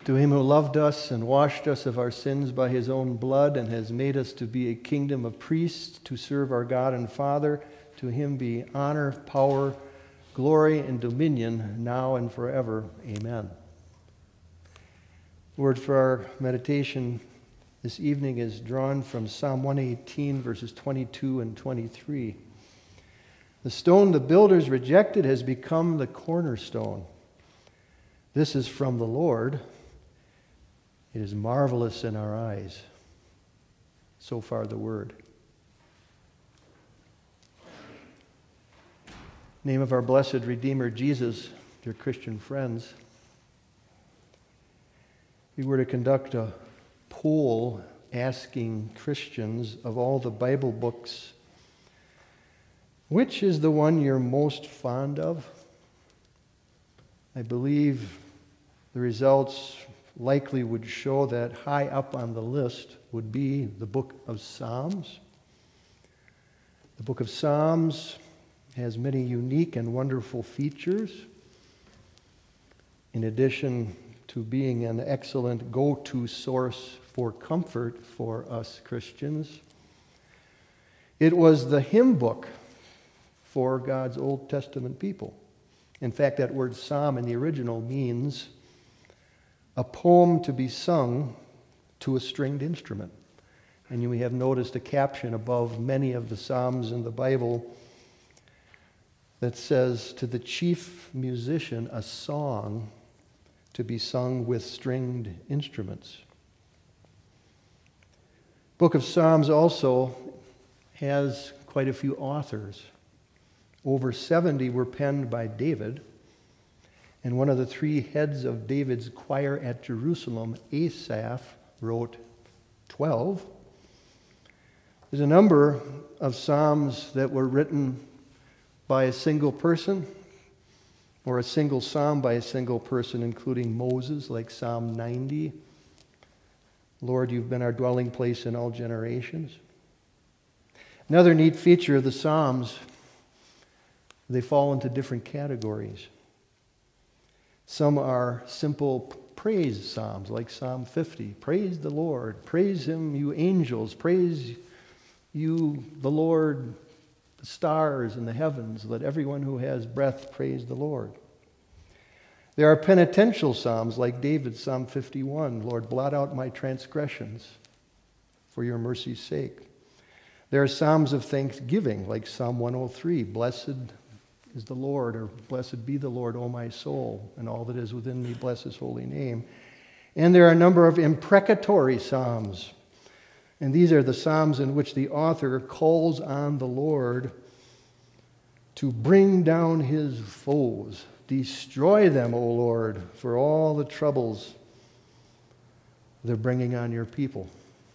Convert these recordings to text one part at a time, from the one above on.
To him who loved us and washed us of our sins by his own blood and has made us to be a kingdom of priests to serve our God and Father, to him be honor, power, glory, and dominion now and forever. Amen. The word for our meditation this evening is drawn from Psalm 118, verses 22 and 23. The stone the builders rejected has become the cornerstone. This is from the Lord. It is marvelous in our eyes. So far the word. Name of our blessed Redeemer Jesus, dear Christian friends. We were to conduct a poll asking Christians of all the Bible books, which is the one you're most fond of? I believe the results likely would show that high up on the list would be the book of Psalms. The book of Psalms has many unique and wonderful features. In addition to being an excellent go-to source for comfort for us Christians, it was the hymn book for God's Old Testament people. In fact, that word psalm in the original means a poem to be sung to a stringed instrument. And you may have noticed a caption above many of the psalms in the Bible that says, to the chief musician, a song to be sung with stringed instruments. Book of Psalms also has quite a few authors. Over 70 were penned by David. And one of the three heads of David's choir at Jerusalem, Asaph, wrote 12. There's a number of psalms that were written by a single person, or a single psalm by a single person, including Moses, like Psalm 90. Lord, you've been our dwelling place in all generations. Another neat feature of the Psalms, they fall into different categories. Some are simple praise psalms, like Psalm 50. Praise the Lord. Praise him, you angels. Praise you, the Lord, the stars in the heavens. Let everyone who has breath praise the Lord. There are penitential psalms, like David's Psalm 51. Lord, blot out my transgressions for your mercy's sake. There are psalms of thanksgiving, like Psalm 103. Blessed is the Lord, or blessed be the Lord, O my soul, and all that is within me, bless his holy name. And there are a number of imprecatory psalms. And these are the psalms in which the author calls on the Lord to bring down his foes. Destroy them, O Lord, for all the troubles they're bringing on your people.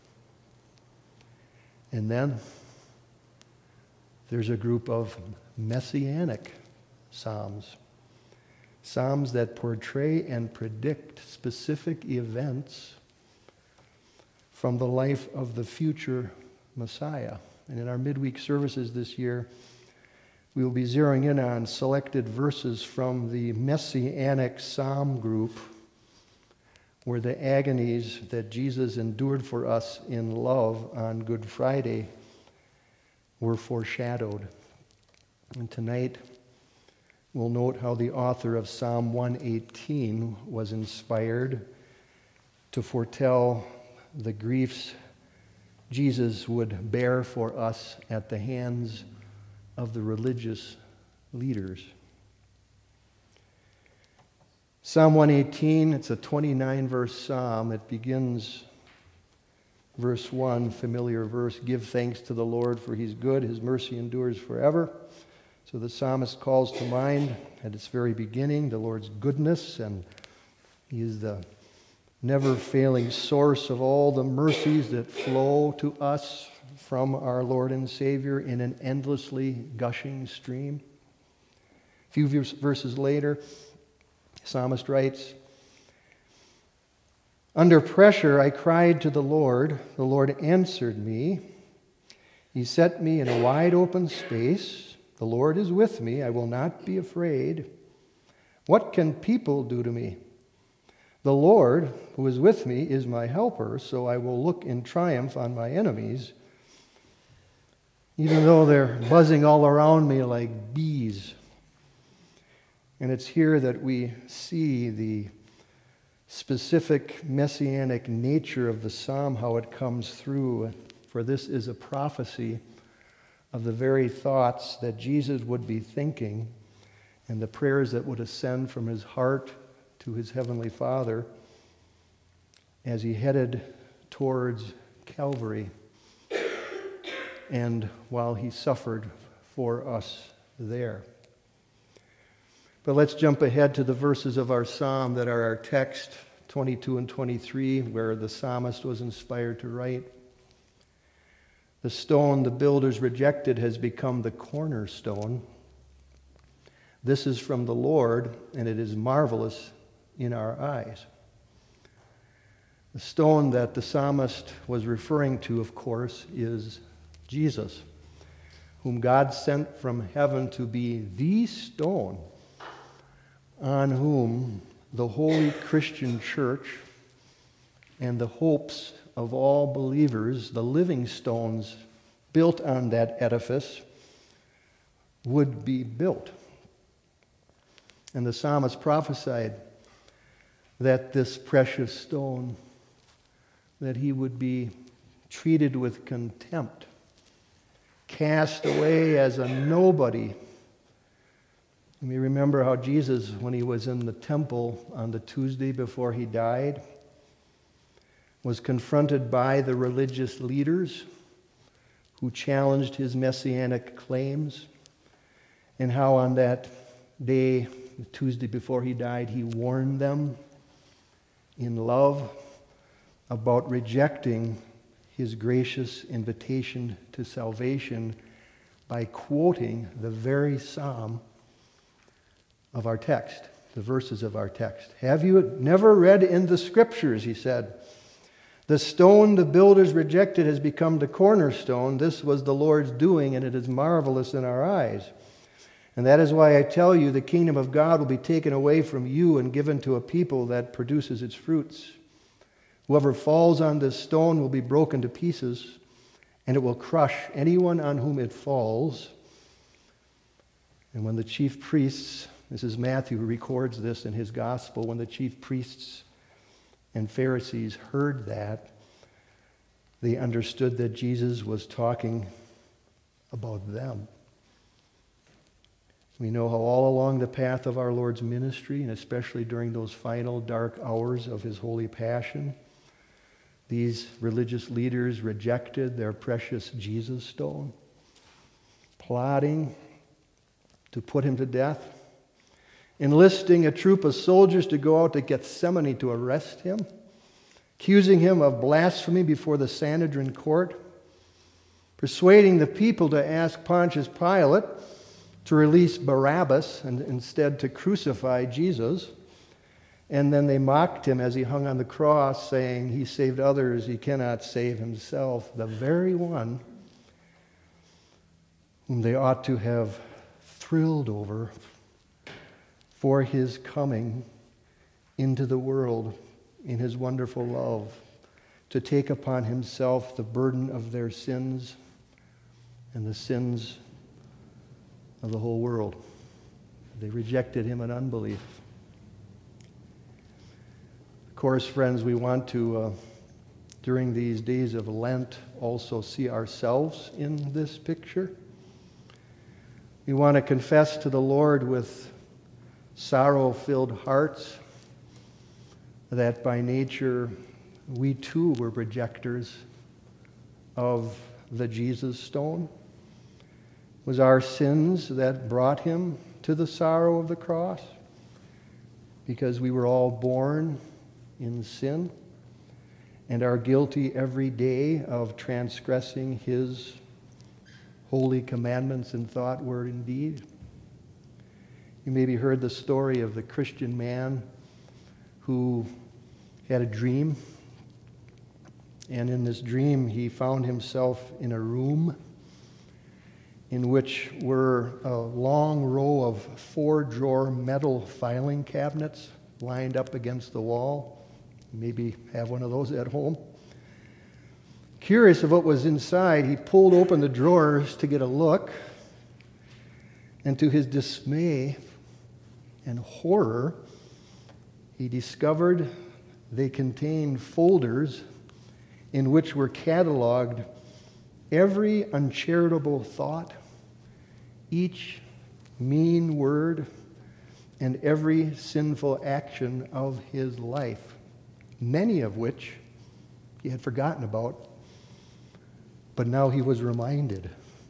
And then there's a group of messianic psalms. Psalms that portray and predict specific events from the life of the future Messiah. And in our midweek services this year, we will be zeroing in on selected verses from the messianic psalm group, where the agonies that Jesus endured for us in love on Good Friday were foreshadowed. And tonight, we'll note how the author of Psalm 118 was inspired to foretell the griefs Jesus would bear for us at the hands of the religious leaders. Psalm 118, it's a 29-verse psalm. It begins, verse 1, familiar verse, give thanks to the Lord for he's good, his mercy endures forever. So the psalmist calls to mind at its very beginning the Lord's goodness, and he is the never-failing source of all the mercies that flow to us from our Lord and Savior in an endlessly gushing stream. A few verses later, the psalmist writes, under pressure I cried to the Lord answered me. He set me in a wide open space. The Lord is with me, I will not be afraid. What can people do to me? The Lord, who is with me, is my helper, so I will look in triumph on my enemies, even though they're buzzing all around me like bees. And it's here that we see the specific messianic nature of the psalm, how it comes through. For this is a prophecy of the very thoughts that Jesus would be thinking and the prayers that would ascend from his heart to his heavenly Father as he headed towards Calvary and while he suffered for us there. But let's jump ahead to the verses of our psalm that are our text, 22 and 23, where the psalmist was inspired to write, "The stone the builders rejected has become the cornerstone. This is from the Lord, and it is marvelous in our eyes." The stone that the psalmist was referring to, of course, is Jesus, whom God sent from heaven to be the stone on whom the holy Christian church and the hopes of all believers, the living stones built on that edifice, would be built. And the psalmist prophesied that this precious stone, that he would be treated with contempt, cast away as a nobody. You may remember how Jesus, when he was in the temple on the Tuesday before he died, was confronted by the religious leaders who challenged his messianic claims, and how on that day, the Tuesday before he died, he warned them in love about rejecting his gracious invitation to salvation by quoting the very psalm of our text, the verses of our text. "Have you never read in the scriptures," he said, "the stone the builders rejected has become the cornerstone. This was the Lord's doing, and it is marvelous in our eyes. And that is why I tell you, the kingdom of God will be taken away from you and given to a people that produces its fruits. Whoever falls on this stone will be broken to pieces, and it will crush anyone on whom it falls." And when the chief priests, this is Matthew who records this in his gospel, when the chief priests and Pharisees heard that, they understood that Jesus was talking about them. We know how all along the path of our Lord's ministry, and especially during those final dark hours of his holy passion, these religious leaders rejected their precious Jesus stone, plotting to put him to death, enlisting a troop of soldiers to go out to Gethsemane to arrest him, accusing him of blasphemy before the Sanhedrin court, persuading the people to ask Pontius Pilate to release Barabbas and instead to crucify Jesus. And then they mocked him as he hung on the cross, saying, "He saved others, he cannot save himself." The very one whom they ought to have thrilled over for his coming into the world in his wonderful love, to take upon himself the burden of their sins and the sins of the whole world. They rejected him in unbelief. Of course, friends, we want to, during these days of Lent, also see ourselves in this picture. We want to confess to the Lord with sorrow-filled hearts that by nature we too were rejectors of the Jesus stone. It was our sins that brought him to the sorrow of the cross, because we were all born in sin and are guilty every day of transgressing his holy commandments in thought, word, and deed. You maybe heard the story of the Christian man who had a dream, and in this dream he found himself in a room in which were a long row of 4-drawer metal filing cabinets lined up against the wall. Maybe have one of those at home. Curious of what was inside, he pulled open the drawers to get a look. And to his dismay and horror, he discovered they contained folders in which were cataloged every uncharitable thought, each mean word, and every sinful action of his life, many of which he had forgotten about, but now he was reminded.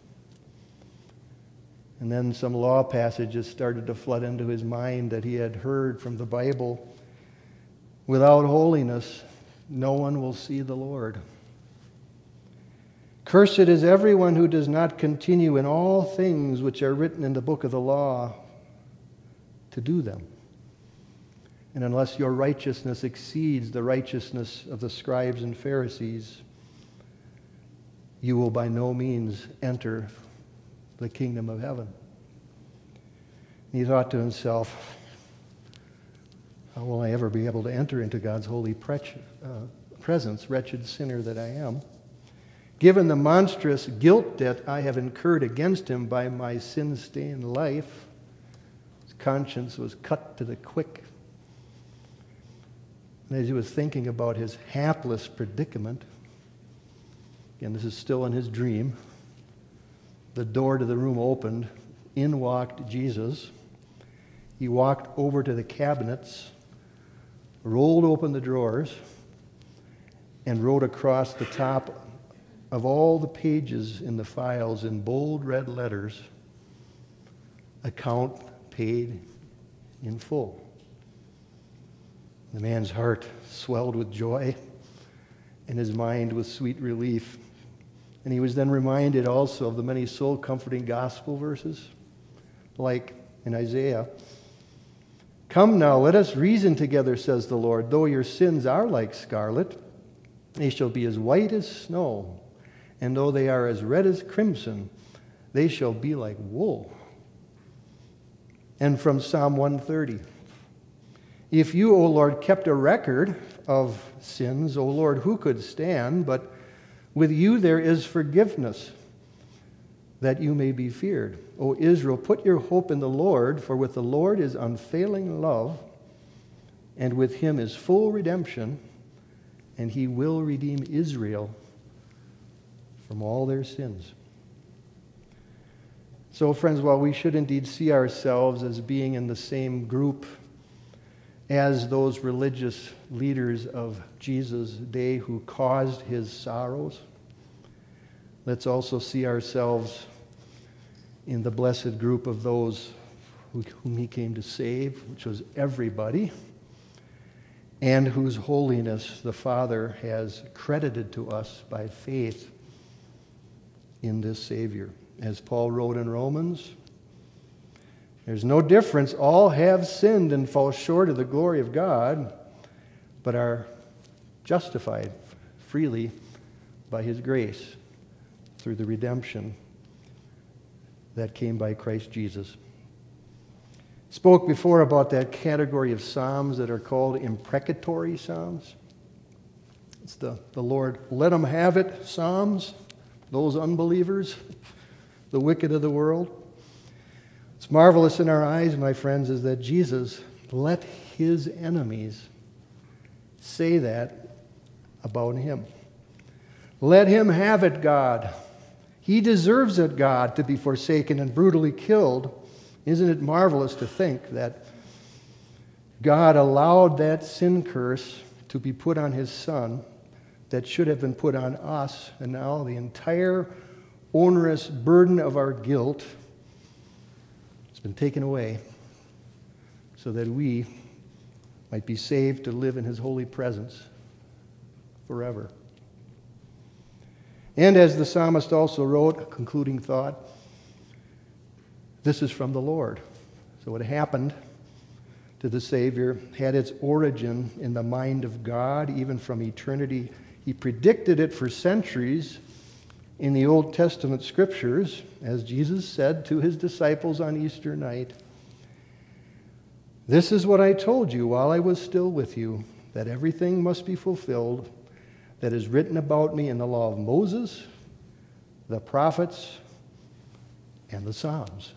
And then some law passages started to flood into his mind that he had heard from the Bible. Without holiness, no one will see the Lord. Cursed is everyone who does not continue in all things which are written in the book of the law to do them. And unless your righteousness exceeds the righteousness of the scribes and Pharisees, you will by no means enter the kingdom of heaven. He thought to himself, how will I ever be able to enter into God's holy presence, wretched sinner that I am? Given the monstrous guilt debt I have incurred against him by my sin-stained life, his conscience was cut to the quick. And as he was thinking about his hapless predicament, again, this is still in his dream, the door to the room opened. In walked Jesus. He walked over to the cabinets, rolled open the drawers, and wrote across the top of all the pages in the files in bold red letters, account paid in full. The man's heart swelled with joy, and his mind with sweet relief. And he was then reminded also of the many soul-comforting gospel verses, like in Isaiah. Come now, let us reason together, says the Lord. Though your sins are like scarlet, they shall be as white as snow. And though they are as red as crimson, they shall be like wool. And from Psalm 130. If you, O Lord, kept a record of sins, O Lord, who could stand? But with you there is forgiveness, that you may be feared. O Israel, put your hope in the Lord, for with the Lord is unfailing love, and with him is full redemption, and he will redeem Israel from all their sins. So, friends, while we should indeed see ourselves as being in the same group as those religious leaders of Jesus' day who caused his sorrows, let's also see ourselves in the blessed group of those whom he came to save, which was everybody, and whose holiness the Father has credited to us by faith in this Savior. As Paul wrote in Romans, there's no difference. All have sinned and fall short of the glory of God, but are justified freely by his grace through the redemption that came by Christ Jesus. Spoke before about that category of psalms that are called imprecatory psalms. It's the Lord, let them have it psalms, those unbelievers, the wicked of the world. What's marvelous in our eyes, my friends, is that Jesus let his enemies say that about him. Let him have it, God. He deserves it, God, to be forsaken and brutally killed. Isn't it marvelous to think that God allowed that sin curse to be put on his Son that should have been put on us, and now the entire onerous burden of our guilt has been taken away so that we might be saved to live in his holy presence forever. And as the psalmist also wrote, a concluding thought, this is from the Lord. So what happened to the Savior had its origin in the mind of God, even from eternity. He predicted it for centuries in the Old Testament scriptures, as Jesus said to his disciples on Easter night. This is what I told you while I was still with you, that everything must be fulfilled that is written about me in the law of Moses, the prophets, and the Psalms.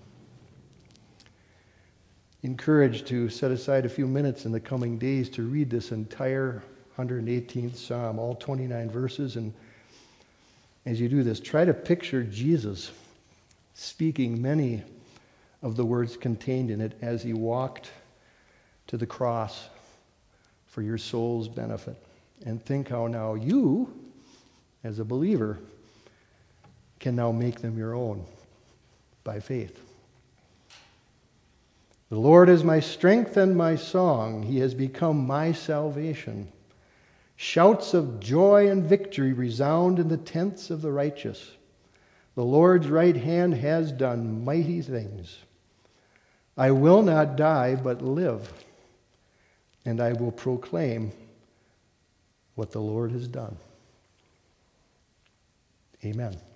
Encouraged to set aside a few minutes in the coming days to read this entire 118th Psalm, all 29 verses. And as you do this, try to picture Jesus speaking many of the words contained in it as he walked to the cross for your soul's benefit. And think how now you, as a believer, can now make them your own by faith. The Lord is my strength and my song. He has become my salvation. Shouts of joy and victory resound in the tents of the righteous. The Lord's right hand has done mighty things. I will not die, but live, and I will proclaim what the Lord has done. Amen.